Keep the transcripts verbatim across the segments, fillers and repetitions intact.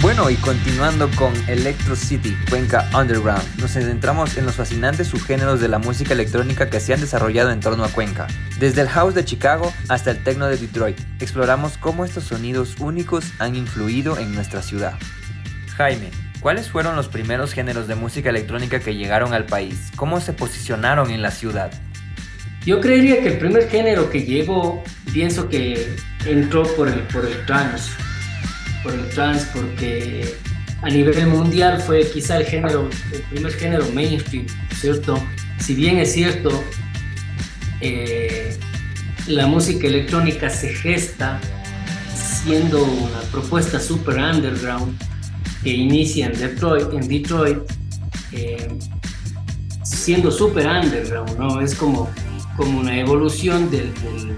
Bueno, y continuando con Electro City, Cuenca Underground, nos centramos en los fascinantes subgéneros de la música electrónica que se han desarrollado en torno a Cuenca. Desde el house de Chicago hasta el techno de Detroit, exploramos cómo estos sonidos únicos han influido en nuestra ciudad. Jaime, ¿cuáles fueron los primeros géneros de música electrónica que llegaron al país? ¿Cómo se posicionaron en la ciudad? Yo creería que el primer género que llegó, pienso que entró por el, por el trance. por el trance porque a nivel mundial fue quizá el género, el primer género mainstream, ¿cierto? Si bien es cierto, eh, la música electrónica se gesta siendo una propuesta super underground que inicia en Detroit, en Detroit eh, siendo super underground, ¿no? Es como, como una evolución del,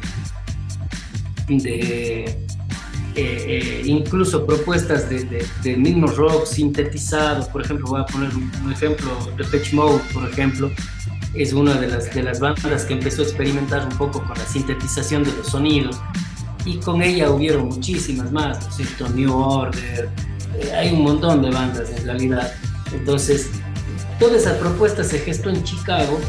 del, de Eh, eh, incluso propuestas de, de, del mismo rock sintetizado. Por ejemplo, voy a poner un, un ejemplo, Depeche Mode, por ejemplo, es una de las, de las bandas que empezó a experimentar un poco con la sintetización de los sonidos, y con ella hubieron muchísimas más, ¿no es cierto? New Order, eh, hay un montón de bandas en realidad. Entonces, toda esa propuesta se gestó en Chicago,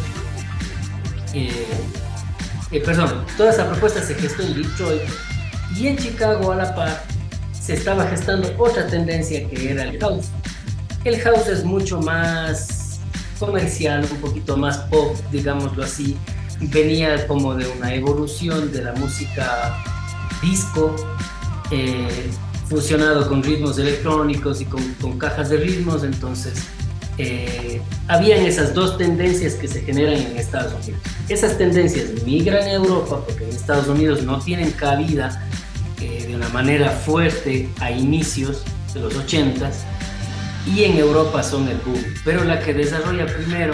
eh, eh, perdón, toda esa propuesta se gestó en Detroit. Y en Chicago, a la par, se estaba gestando otra tendencia que era el house. El house es mucho más comercial, un poquito más pop, digámoslo así. Venía como de una evolución de la música disco, eh, fusionado con ritmos electrónicos y con, con cajas de ritmos. Entonces, eh, habían esas dos tendencias que se generan en Estados Unidos. Esas tendencias migran a Europa porque en Estados Unidos no tienen cabida eh, de una manera fuerte a inicios de los ochentas, y en Europa son el boom, pero la que desarrolla primero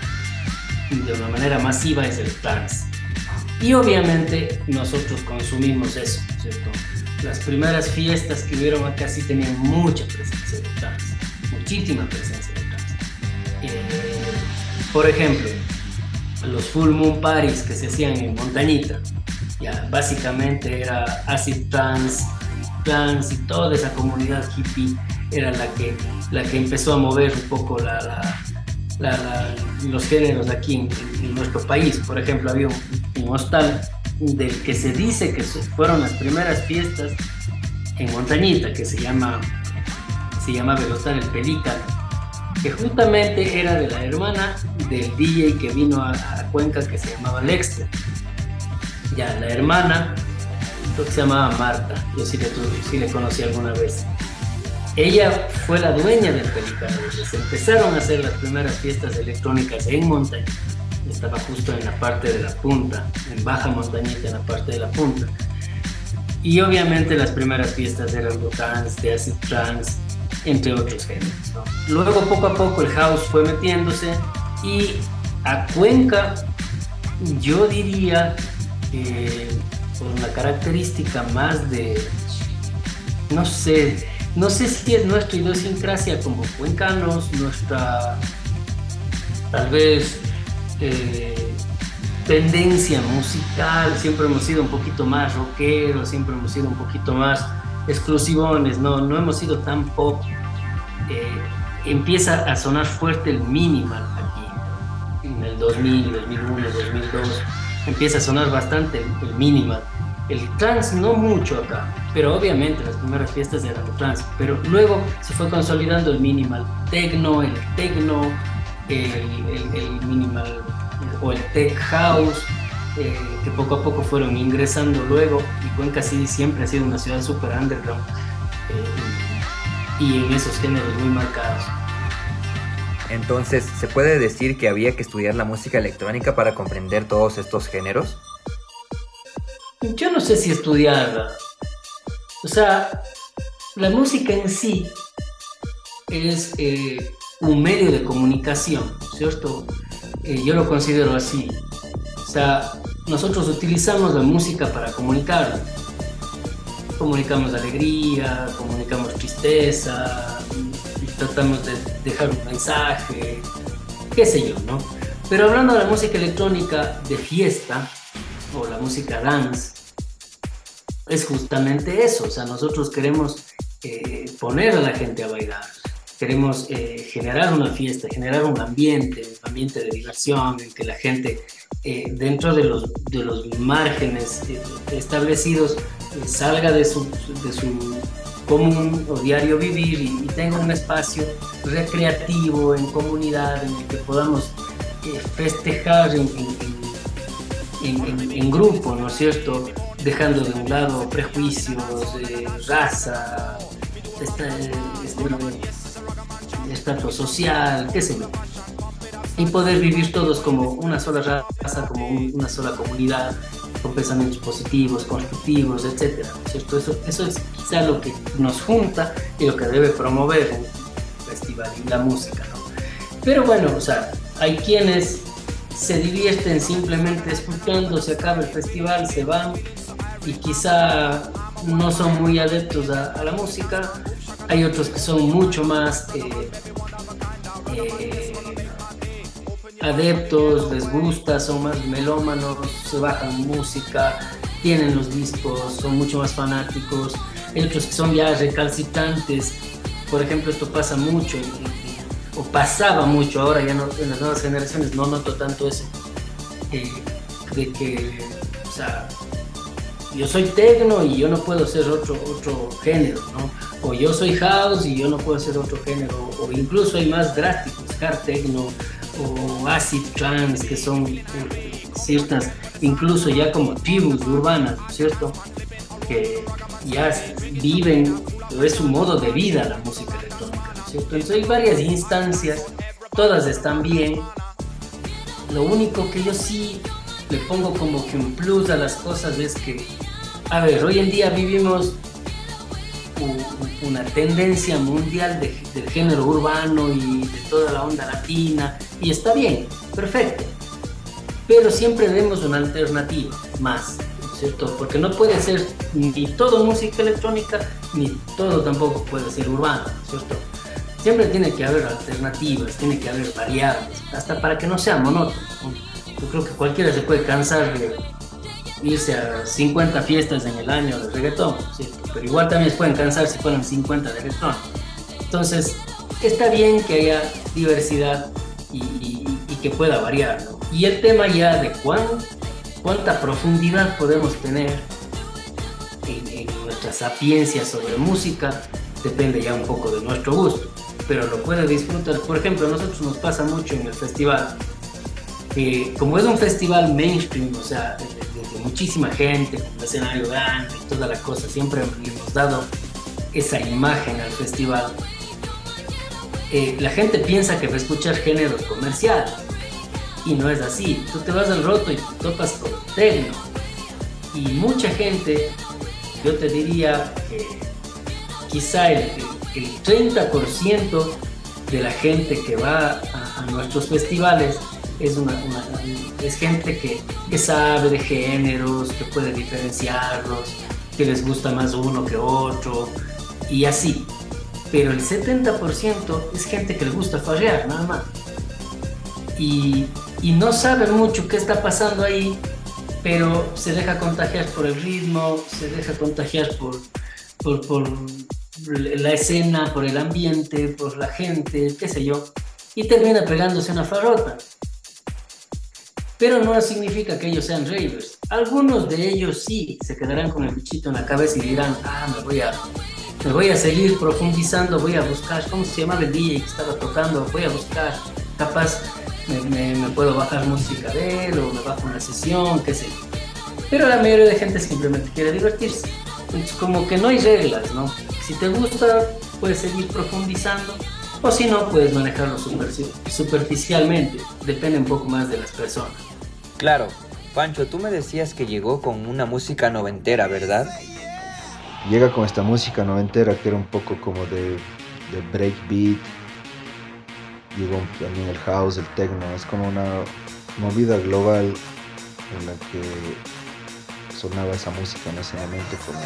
de una manera masiva es el trance. Y obviamente nosotros consumimos eso, ¿cierto? Las primeras fiestas que hubieron acá sí tenían mucha presencia de trance, muchísima presencia de trance. Eh, por ejemplo, los full moon parties que se hacían en Montañita, ya básicamente era acid trance, trance, y toda esa comunidad hippie era la que, la que empezó a mover un poco la, la, la, la, los géneros aquí en, en nuestro país. Por ejemplo, había un, un hostal del que se dice que fueron las primeras fiestas en Montañita, que se llama se llamaba el hostal El Pelícano, que justamente era de la hermana del D J que vino a, a Cuenca, que se llamaba Lexter. Ya, la hermana, creo que se llamaba Marta, yo sí le, sí le conocí alguna vez. Ella fue la dueña del Pelícano, donde se empezaron a hacer las primeras fiestas electrónicas en Montaña. Estaba justo en la parte de la punta, en Baja Montañita, en la parte de la punta. Y obviamente las primeras fiestas eran de trance, de acid trance, entre otros géneros, ¿no? Luego, poco a poco, el house fue metiéndose, y a Cuenca, yo diría, eh, por una característica más de, no sé, no sé si es nuestra idiosincrasia como cuencanos, nuestra, tal vez, eh, tendencia musical. Siempre hemos sido un poquito más rockeros, siempre hemos sido un poquito más exclusivones, no, no hemos sido tan pop. Eh, empieza a sonar fuerte el minimal aquí, en el dos mil, dos mil uno, dos mil dos, empieza a sonar bastante el, el minimal. El trance no mucho acá, pero obviamente las primeras fiestas eran el trance, pero luego se fue consolidando el minimal techno, el techno, el, el, el minimal o el tech house, eh, que poco a poco fueron ingresando luego, y Cuenca sí siempre ha sido una ciudad super underground, eh, y en esos géneros muy marcados. Entonces, ¿se puede decir que había que estudiar la música electrónica para comprender todos estos géneros? Yo no sé si estudiarla. O sea, la música en sí es eh, un medio de comunicación, ¿cierto? Eh, yo lo considero así. O sea, nosotros utilizamos la música para comunicar. Comunicamos alegría, comunicamos tristeza, tratamos de dejar un mensaje, qué sé yo, ¿no? Pero hablando de la música electrónica de fiesta, o la música dance, es justamente eso. O sea, nosotros queremos eh, poner a la gente a bailar. Queremos eh, generar una fiesta, generar un ambiente, un ambiente de diversión, en que la gente, eh, dentro de los, de los márgenes eh, establecidos, eh, salga de su, de su común o diario vivir y, y tenga un espacio recreativo, en comunidad, en el que podamos eh, festejar en, en, en, en, en grupo, ¿no es cierto? Dejando de un lado prejuicios, eh, raza, esta, este, estatus social, qué sé yo, y poder vivir todos como una sola raza, como un, una sola comunidad, con pensamientos positivos, constructivos, etcétera, ¿cierto? Eso, eso es quizá lo que nos junta y lo que debe promover un festival y la música, ¿no? Pero bueno, o sea, hay quienes se divierten simplemente escuchando, se acaba el festival, se van y quizá no son muy adeptos a, a la música. Hay otros que son mucho más eh, eh, adeptos, les gusta, son más melómanos, se bajan música, tienen los discos, son mucho más fanáticos. Hay otros que son ya recalcitrantes. Por ejemplo, esto pasa mucho, o pasaba mucho, ahora ya no, en las nuevas generaciones no noto tanto eso, eh, de que, o sea, yo soy techno y yo no puedo ser otro, otro género, ¿no? O yo soy house y yo no puedo ser otro género, o incluso hay más drásticos, hard techno o acid trance, que son eh, ciertas, incluso ya como tribus urbanas, ¿no es cierto? Que ya viven, es su modo de vida la música electrónica, ¿no es cierto? Entonces hay varias instancias, todas están bien. Lo único que yo sí le pongo como que un plus a las cosas es que, a ver, hoy en día vivimos una tendencia mundial de, del género urbano y de toda la onda latina, y está bien, perfecto, pero siempre vemos una alternativa más, ¿no es cierto? Porque no puede ser ni todo música electrónica, ni todo tampoco puede ser urbano, ¿no es cierto? Siempre tiene que haber alternativas, tiene que haber variables, hasta para que no sea monótono, ¿no? Yo creo que cualquiera se puede cansar de irse a cincuenta fiestas en el año de reggaetón, ¿cierto? Pero igual también se pueden cansar si fueran cincuenta de reggaetón. Entonces, está bien que haya diversidad y, y, y que pueda variar, ¿no? Y el tema ya de cuán, cuánta profundidad podemos tener en, en nuestra sapiencia sobre música depende ya un poco de nuestro gusto, pero lo puede disfrutar. Por ejemplo, a nosotros nos pasa mucho en el festival, que como es un festival mainstream, o sea, de, de, de muchísima gente, con un escenario grande y toda la cosa, siempre hemos dado esa imagen al festival. Eh, la gente piensa que va a escuchar géneros comerciales y no es así. Tú te vas al roto y te topas con techno, y mucha gente, yo te diría que quizá el, el, el treinta por ciento de la gente que va a, a nuestros festivales es, una, una, es gente que, que sabe de géneros, que puede diferenciarlos, que les gusta más uno que otro y así. Pero el setenta por ciento es gente que le gusta farrear, nada más. Y, y no sabe mucho qué está pasando ahí, pero se deja contagiar por el ritmo, se deja contagiar por, por, por la escena, por el ambiente, por la gente, qué sé yo, y termina pegándose una farrota. Pero no significa que ellos sean ravers. Algunos de ellos sí se quedarán con el bichito en la cabeza y dirán, ah, me voy a, me voy a seguir profundizando, voy a buscar, ¿cómo se llamaba el D J que estaba tocando? Voy a buscar, capaz me, me, me puedo bajar música de él, o me bajo una sesión, qué sé yo. Pero la mayoría de gente simplemente quiere divertirse. Entonces, como que no hay reglas, ¿no? Si te gusta, puedes seguir profundizando, o si no, puedes manejarlo superficialmente. Depende un poco más de las personas. Claro. Pancho, tú me decías que llegó con una música noventera, ¿verdad? Llega con esta música noventera que era un poco como de, de breakbeat. Llegó tambisen el house, el techno. Es como una movida global en la que sonaba esa música en ese momento. Como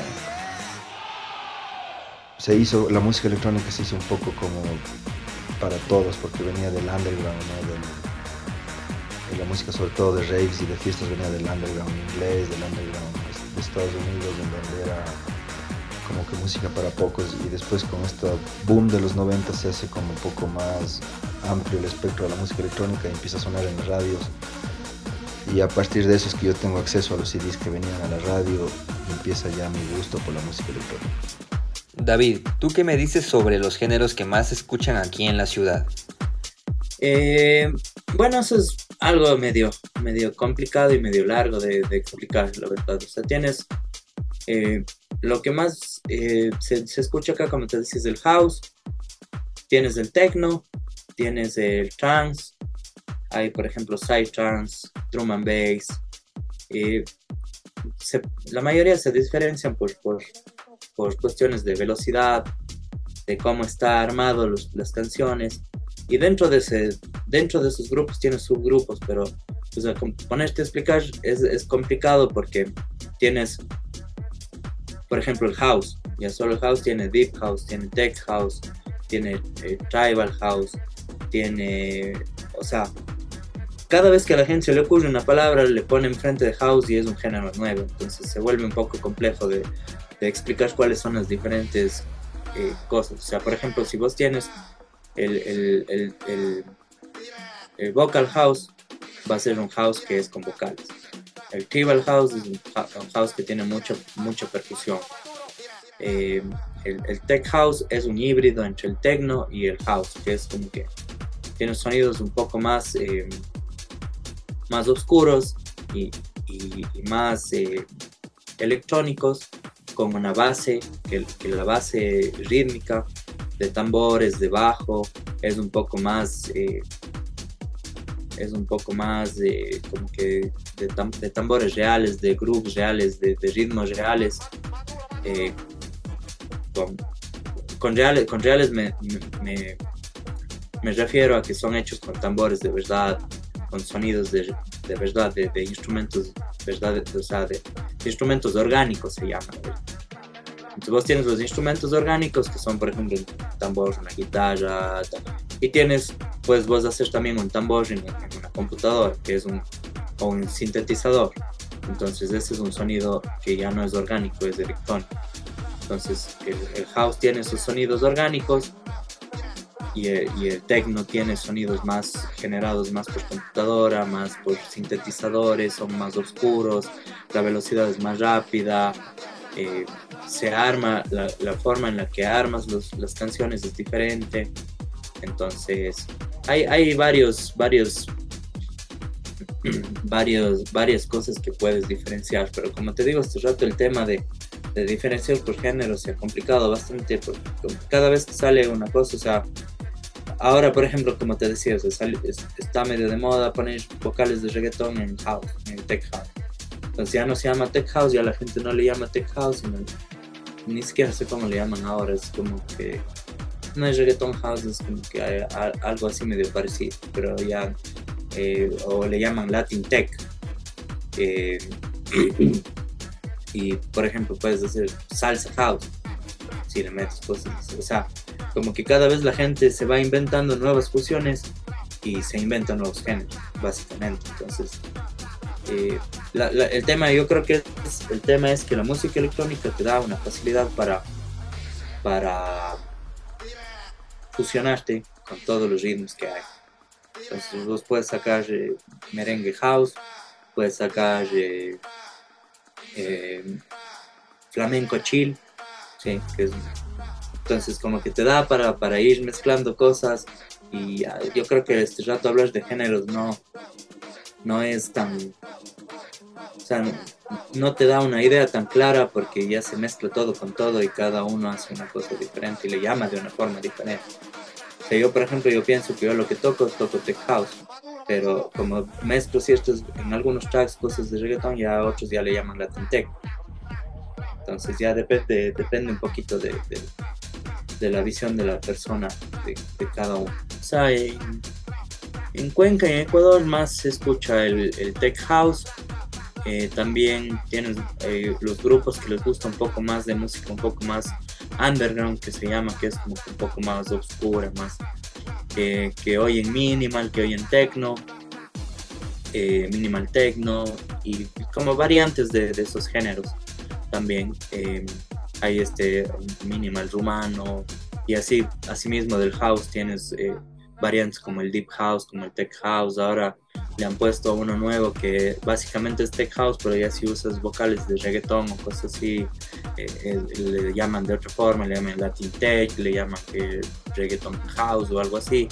se hizo, la música electrónica se hizo un poco como para todos, porque venía del underground, ¿no? Del, de la música, sobre todo de raves y de fiestas, venía del underground inglés, del underground de Estados Unidos, en donde era como que música para pocos, y después con este boom de los noventa se hace como un poco más amplio el espectro de la música electrónica y empieza a sonar en las radios. Y a partir de eso es que yo tengo acceso a los C Ds que venían a la radio y empieza ya mi gusto por la música electrónica. David, ¿tú qué me dices sobre los géneros que más se escuchan aquí en la ciudad? Eh, bueno, eso es algo medio, medio complicado y medio largo de, de explicar, la verdad. O sea, tienes eh, lo que más eh, se, se escucha acá, como te decís, el house, tienes el techno, tienes el trance, hay por ejemplo psytrance, drum and bass. Eh, se, la mayoría se diferencian por, por, por cuestiones de velocidad, de cómo está armado los, las canciones. Y dentro de, ese, dentro de esos grupos tienes subgrupos, pero o sea, ponerte a explicar es, es complicado porque tienes, por ejemplo, el house. Ya solo el house tiene deep house, tiene tech house, tiene eh, tribal house, tiene, o sea, cada vez que a la gente se le ocurre una palabra le pone enfrente de house y es un género nuevo. Entonces se vuelve un poco complejo de, de explicar cuáles son las diferentes eh, cosas. O sea, por ejemplo, si vos tienes El, el, el, el, el vocal house, va a ser un house que es con vocales. El tribal house es un, un house que tiene mucha, mucha percusión. Eh, el, el tech house es un híbrido entre el techno y el house, que es como que tiene sonidos un poco más, eh, más oscuros y, y, y más eh, electrónicos, con una base, que, que la base rítmica de tambores, de bajo, es un poco más, eh, es un poco más de, como que de, tam, de tambores reales, de grooves reales, de, de ritmos reales. Eh, con, con reales, con reales me, me, me refiero a que son hechos con tambores de verdad, con sonidos de, de verdad, de, de instrumentos, verdad, o sea, de, de instrumentos orgánicos se llaman. Entonces vos tienes los instrumentos orgánicos que son, por ejemplo, un tambor, una guitarra, y tienes, pues vos hacer también un tambor en, en una computadora, que es un, o un sintetizador. Entonces ese es un sonido que ya no es orgánico, es electrónico. Entonces el, el house tiene sus sonidos orgánicos y el, y el techno tiene sonidos más generados más por computadora, más por sintetizadores, son más oscuros, la velocidad es más rápida. Eh, se arma, la, la forma en la que armas los, las canciones es diferente. Entonces hay, hay varios, varios, varios, varias cosas que puedes diferenciar, pero como te digo, este rato el tema de, de diferenciar por género se ha complicado bastante, porque cada vez que sale una cosa, o sea, ahora por ejemplo, como te decía, o sea, sale, es, está medio de moda poner vocales de reggaetón en house, en tech house. Entonces ya no se llama tech house, ya la gente no le llama tech house, sino, ni siquiera sé cómo le llaman ahora, es como que no es reggaeton house, es como que hay, hay algo así medio parecido, pero ya, eh, o le llaman Latin tech. Eh, y por ejemplo puedes hacer salsa house, si le metes cosas, o sea, como que cada vez la gente se va inventando nuevas fusiones y se inventan nuevos géneros, básicamente. Entonces, Eh, la, la, el tema yo creo que es, el tema es que la música electrónica te da una facilidad para para fusionarte con todos los ritmos que hay. Entonces vos puedes sacar eh, merengue house, puedes sacar eh, eh, flamenco chill, sí, que es, entonces como que te da para, para ir mezclando cosas. Y uh, yo creo que este rato hablar de géneros no no es tan, o sea, no, no te da una idea tan clara, porque ya se mezcla todo con todo y cada uno hace una cosa diferente y le llama de una forma diferente. O sea, yo por ejemplo, yo pienso que yo lo que toco, toco tech house, pero como mezclo ciertos, en algunos tracks, cosas de reggaeton, ya a otros ya le llaman Latin tech. Entonces ya depende, depende un poquito de, de, de la visión de la persona, de, de cada uno. O sea, en, en Cuenca y en Ecuador más se escucha el, el tech house. Eh, también tienes eh, los grupos que les gusta un poco más de música un poco más underground, que se llama, que es como que un poco más oscura, más eh, que oyen minimal, que oyen techno, eh, minimal techno y, y como variantes de, de esos géneros también. Eh, hay este minimal rumano, y así, asimismo del house tienes eh, variantes como el deep house, como el tech house. Ahora le han puesto uno nuevo que básicamente es tech house, pero ya si usas vocales de reggaetón o cosas así, eh, eh, le llaman de otra forma, le llaman Latin tech, le llaman que reggaeton house o algo así.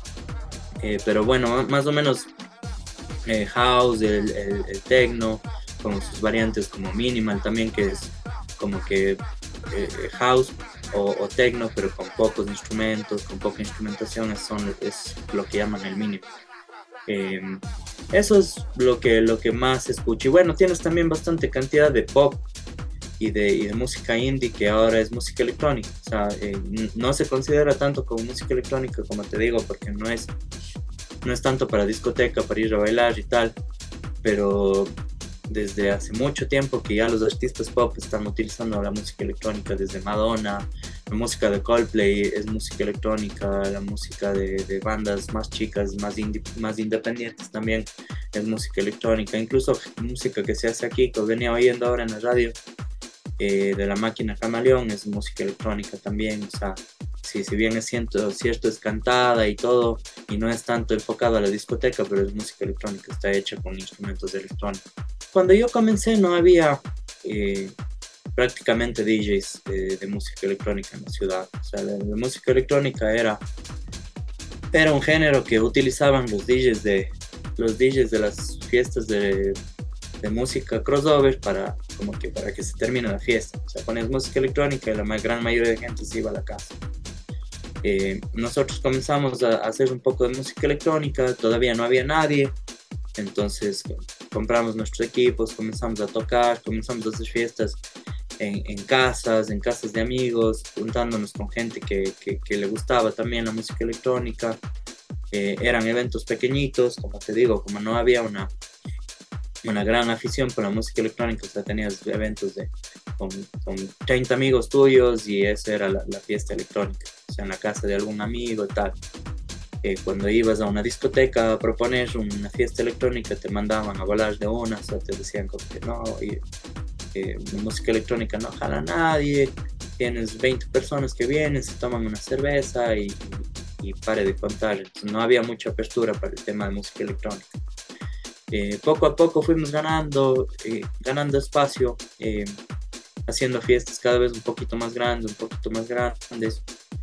Eh, pero bueno, más o menos eh, house, el, el, el techno, con sus variantes como minimal también, que es como que eh, house o, o techno, pero con pocos instrumentos, con poca instrumentación, son, es lo que llaman el minimal. Eh, eso es lo que, lo que más escucho. Y bueno, tienes también bastante cantidad de pop y de, y de música indie, que ahora es música electrónica. O sea, eh, no se considera tanto como música electrónica, como te digo, porque no es, no es tanto para discoteca, para ir a bailar y tal, pero desde hace mucho tiempo que ya los artistas pop están utilizando la música electrónica, desde Madonna, la música de Coldplay es música electrónica, la música de, de bandas más chicas, más, indie, más independientes también es música electrónica, incluso música que se hace aquí, que venía oyendo ahora en la radio, eh, de la máquina Camaleón, es música electrónica también. O sea, sí, si bien es cierto, cierto es cantada y todo, y no es tanto enfocado a la discoteca, pero es música electrónica, está hecha con instrumentos electrónicos. Cuando yo comencé no había eh, prácticamente D Js de, de música electrónica en la ciudad. O sea, la, la música electrónica era, era un género que utilizaban los D Js de, los D Js de las fiestas de, de música crossover para, como que para que se termine la fiesta. O sea, ponías música electrónica y la gran mayoría de gente se iba a la casa. Eh, nosotros comenzamos a, a hacer un poco de música electrónica, todavía no había nadie. Entonces compramos nuestros equipos, comenzamos a tocar, comenzamos a hacer fiestas en, en casas, en casas de amigos, juntándonos con gente que, que, que le gustaba también la música electrónica. Eh, eran eventos pequeñitos, como te digo, como no había una, una gran afición por la música electrónica, o sea, tenías eventos de, con, con treinta amigos tuyos y esa era la, la fiesta electrónica, o sea, en la casa de algún amigo y tal. Eh, cuando ibas a una discoteca a proponer una fiesta electrónica, te mandaban a volar de una, o sea, te decían como que no, y, eh, la música electrónica no jala a nadie, tienes veinte personas que vienen, se toman una cerveza y, y, y pare de contar. Entonces, no había mucha apertura para el tema de música electrónica. Eh, poco a poco fuimos ganando, eh, ganando espacio, eh, haciendo fiestas cada vez un poquito más grandes, un poquito más grandes.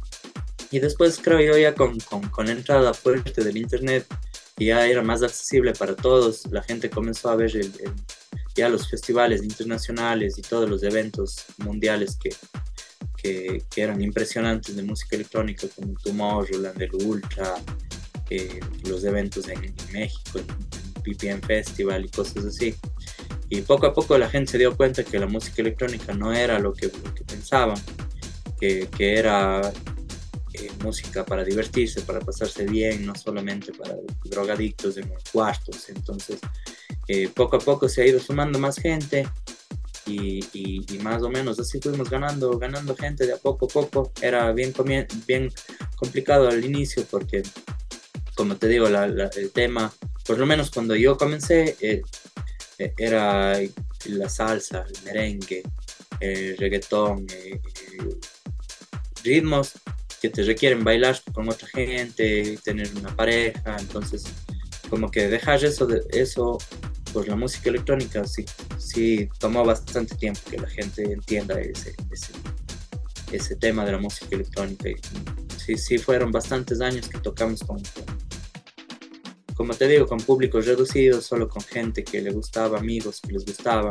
Y después creo yo ya con, con, con la entrada fuerte del internet, ya era más accesible para todos, la gente comenzó a ver el, el, ya los festivales internacionales y todos los eventos mundiales que, que, que eran impresionantes de música electrónica, como Tomorrowland, el Ultra, eh, los eventos en, en México, en, en P P M Festival y cosas así. Y poco a poco la gente se dio cuenta que la música electrónica no era lo que, lo que pensaban, que, que era Eh, música para divertirse, para pasarse bien, no solamente para drogadictos en cuartos. Entonces eh, poco a poco se ha ido sumando más gente y, y, y más o menos así fuimos ganando, ganando gente de a poco a poco. Era bien, bien complicado al inicio porque, como te digo, la, la, el tema, por lo menos cuando yo comencé, eh, eh, era la salsa, el merengue, el reggaetón, eh, eh, ritmos que te requieren bailar con otra gente, tener una pareja. Entonces como que dejar eso, de, eso por la música electrónica sí, sí tomó bastante tiempo que la gente entienda ese, ese, ese tema de la música electrónica. Y sí, sí fueron bastantes años que tocamos con, con, como te digo, con públicos reducidos, solo con gente que le gustaba, amigos que les gustaba.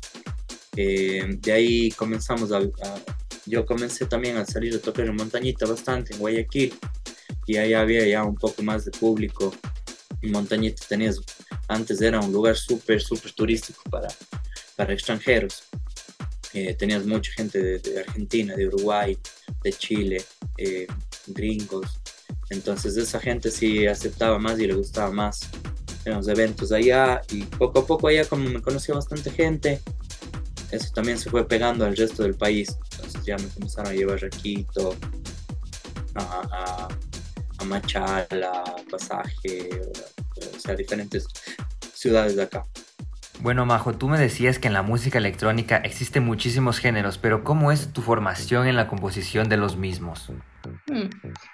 Eh, de ahí comenzamos a, a yo comencé también a salir a tocar en Montañita bastante, en Guayaquil, y ahí había ya un poco más de público. En Montañita tenías, antes era un lugar súper, súper turístico para, para extranjeros. Eh, tenías mucha gente de, de Argentina, de Uruguay, de Chile, eh, gringos. Entonces esa gente sí aceptaba más y le gustaba más en los eventos allá, y poco a poco allá, como me conoció bastante gente, eso también se fue pegando al resto del país. Entonces ya me comenzaron a llevar a Quito, a, a, a Machala, Pasaje, o sea, diferentes ciudades de acá. Bueno, Majo, tú me decías que en la música electrónica existen muchísimos géneros, pero ¿cómo es tu formación en la composición de los mismos? Hmm.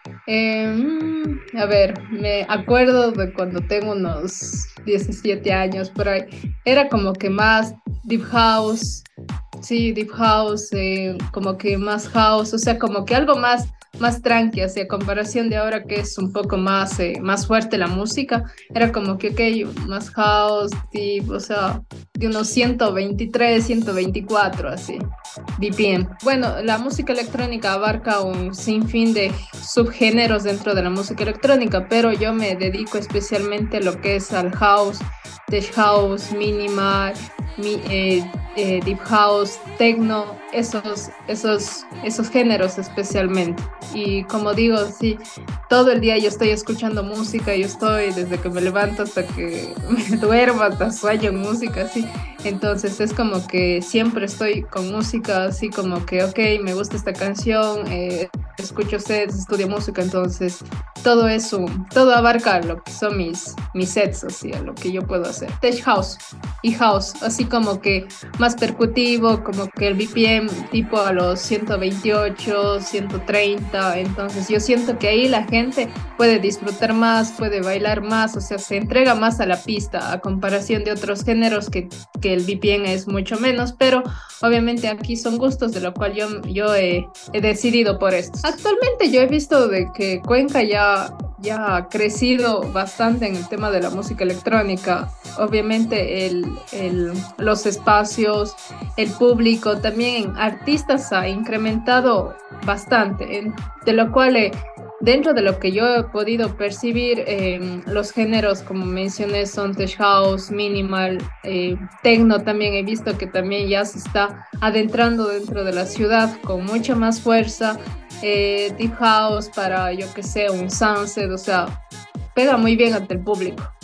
Eh, mm, a ver, me acuerdo de cuando tengo unos diecisiete años por ahí. Era como que más deep house, sí, deep house, eh, como que más house, o sea, como que algo más, más tranqui, así, a comparación de ahora que es un poco más, eh, más fuerte la música. Era como que, ok, más house, deep, o sea, de unos ciento veintitrés, ciento veinticuatro, así, B P M. Bueno, la música electrónica abarca un sinfín de subgéneros dentro de la música electrónica, pero yo me dedico especialmente a lo que es al house, tech house, minimal, mi, eh, eh, deep house, techno, esos, esos, esos géneros especialmente. Y como digo, sí, todo el día yo estoy escuchando música, yo estoy desde que me levanto hasta que me duermo, hasta sueño en música, así. Entonces es como que siempre estoy con música, así como que, ok, me gusta esta canción, eh, escucho sets, estudio música, entonces todo eso, todo abarca lo que son mis, mis sets, así, a lo que yo puedo hacer. Tech house y house, así como que más percutivo, como que el B P M tipo a los ciento veintiocho, ciento treinta, entonces yo siento que ahí la gente puede disfrutar más, puede bailar más, o sea, se entrega más a la pista a comparación de otros géneros que, que el B P M es mucho menos, pero obviamente aquí son gustos de lo cual yo, yo he, he decidido por esto. Actualmente yo he visto de que Cuenca ya, ya ha crecido bastante en el tema de la música electrónica. Obviamente el, el, los espacios, el público, también artistas ha incrementado bastante, en, de lo cual eh, dentro de lo que yo he podido percibir, eh, los géneros, como mencioné, son tech house, minimal, eh, techno. También he visto que también ya se está adentrando dentro de la ciudad con mucha más fuerza, eh, deep house para, yo que sé, un sunset, o sea, pega muy bien ante el público.